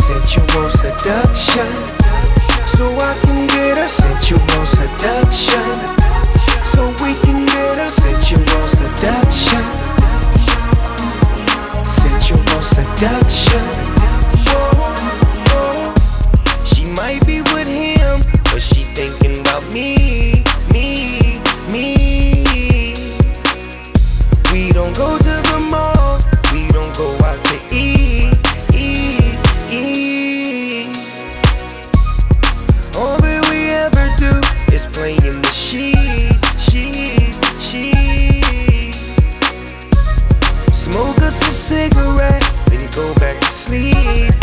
sensual seduction, so I can get a sensual seduction, so we can get a sensual seduction, sensual seduction. Whoa, whoa. She might be with him, but she's thinking about me, me, me. We don't go to the mall, we don't go out to eat, eat, eat. All that we ever do is play in the sheets, sheets, sheets. Smoke us a cigarette, then go back to sleep,